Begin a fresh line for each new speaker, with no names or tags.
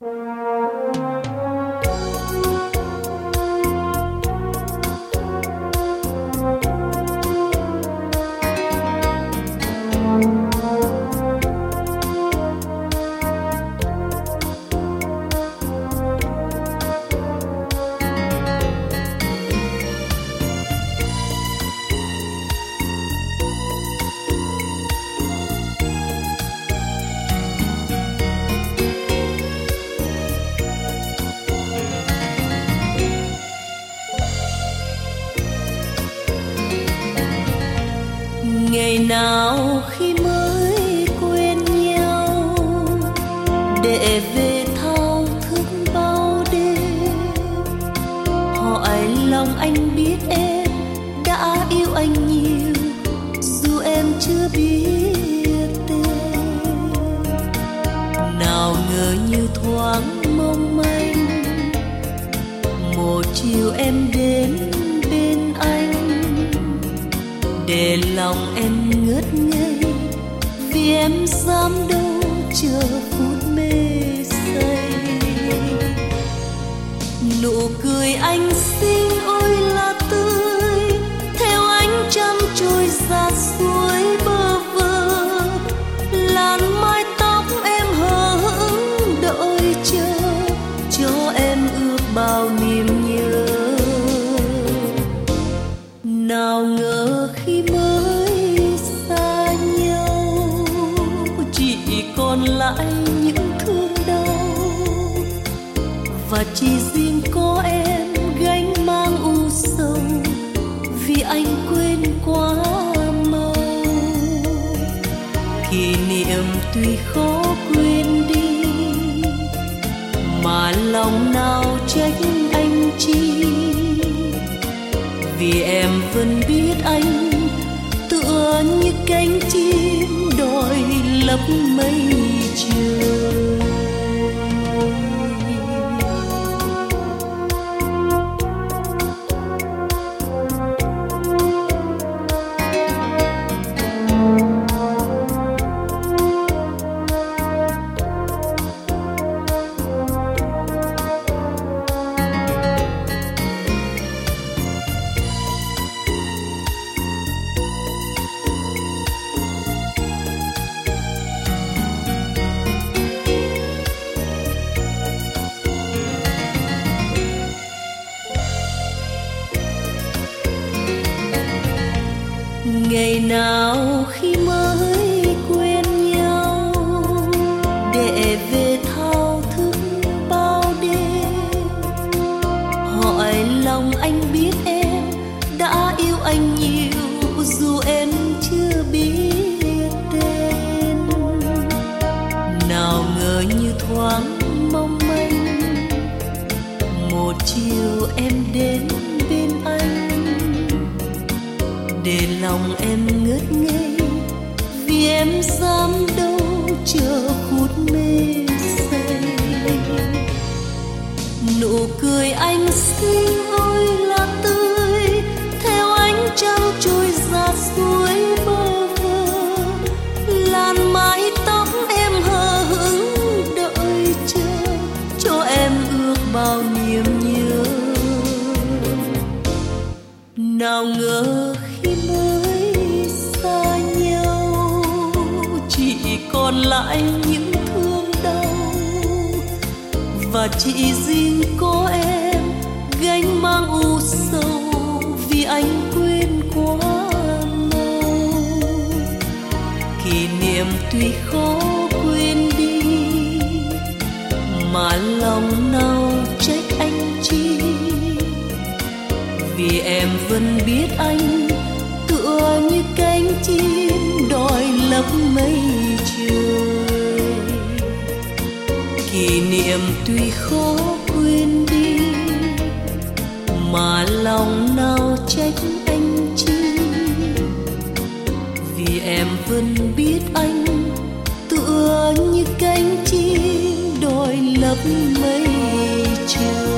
Ngày nào khi mới quen nhau, để về thao thức bao đêm, hỏi lòng anh biết em đã yêu anh nhiều, dù em chưa biết tên. Nào ngờ như thoáng mong manh, một chiều em đến bên anh, để lòng em ngất ngây, vì em dám đâu chờ phút mê say. Nụ cười anh xinh ôi là tươi, theo ánh trăng trôi ra suối bơ vơ. Làn mái tóc em hờ hững đợi chờ, cho em ước bao niềm nhớ. Nào ngờ khi mới xa nhau, chỉ còn lại những thương đau, và chỉ riêng có em gánh mang u sầu, vì anh quên quá mau. Kỷ niệm tuy khó quên đi, mà lòng nào trách anh chi, vì em vẫn biết anh tựa như cánh chim đòi lấp mây trời. Ngày nào khi mới quen nhau, để về thao thức bao đêm, hỏi lòng anh biết em đã yêu anh nhiều, dù em chưa biết tên. Nào ngờ như thoáng mong manh, một chiều em đến bên anh, để lòng em ngất ngây, vì em dám đâu chờ phút mê say. Nụ cười anh xinh ôi là tươi, theo ánh trăng trôi ra suối bơ vơ. Làn mái tóc em hờ hững đợi chờ, cho em ước bao niềm nhớ. Nào ngờ khi mới xa nhau, chỉ còn lại những thương đau, và chỉ riêng có em gánh mang u sầu, vì anh quên quá mau. Kỷ niệm tuy khó quên đi, mà lòng nào trách anh chi, vì em vẫn biết anh tựa như cánh chim đòi lấp mây trời. Kỷ niệm tuy khó quên đi, mà lòng nào trách anh chi, vì em vẫn biết anh tựa như cánh chim đòi lấp mây trời.